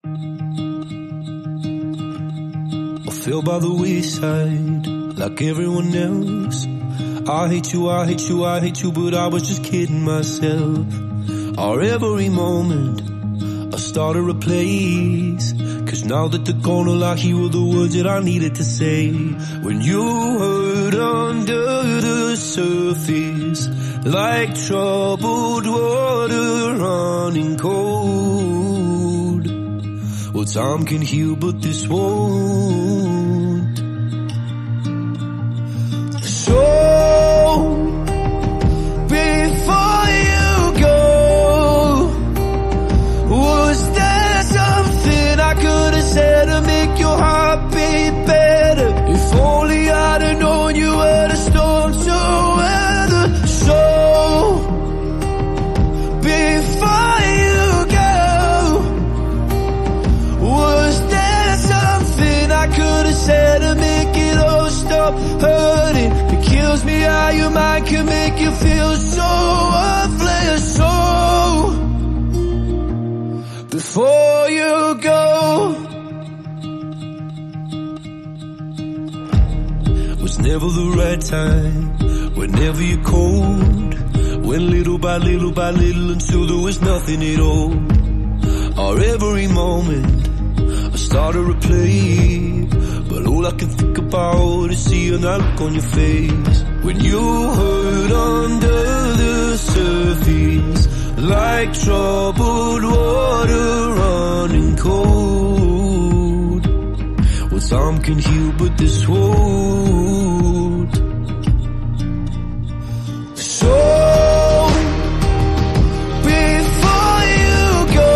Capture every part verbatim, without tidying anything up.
I fell by the wayside like everyone else. I hate you, I hate you, I hate you, but I was just kidding myself. Our every moment I started a place, cause now that they're gone, all I hear were the words that I needed to say. When you hurt under the surface, like troubled water running cold. Well, time can heal, but this won't. So, before you go, was there something I could have said to make your heart beat better? If only I'd have known you were the storm to weather. So, before you go, was there something I could have said to make it all stop hurting? It kills me how your mind can make you feel so worthless. So, before you go, was never the right time, whenever you're cold. Went little by little by little until there was nothing at all. Our every moment I started to play, but all I can think about is seeing that look on your face. When you hurt under the surface, like troubled water running cold. Well, time can heal, but this won't. So, before you go,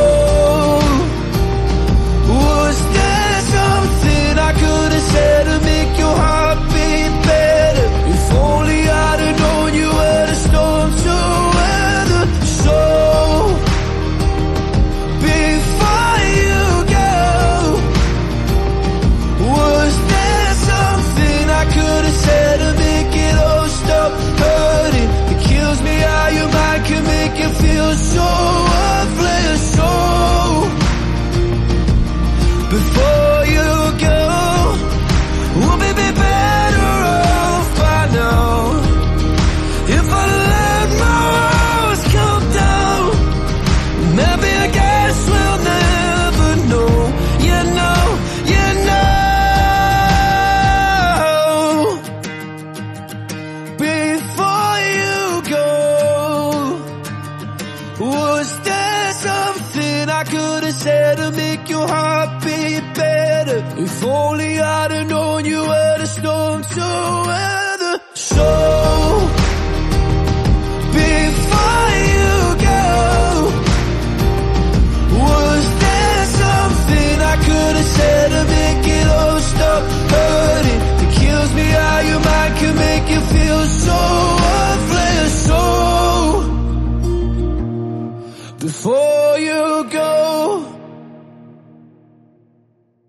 was there something I could have said to make your heart beat better? If only I'd have known you were the storm to weather. So, before you go, was there something I could have said to make it all stop hurting? It kills me how your mind can make you feel so worthless. So, before you go, we'll be better off by now. If I let my walls come down, maybe I guess we'll never know. You know, you know. Before you go, was there something I could have said to make your heart beat better? If only I'd have known you were the storm to weather. So,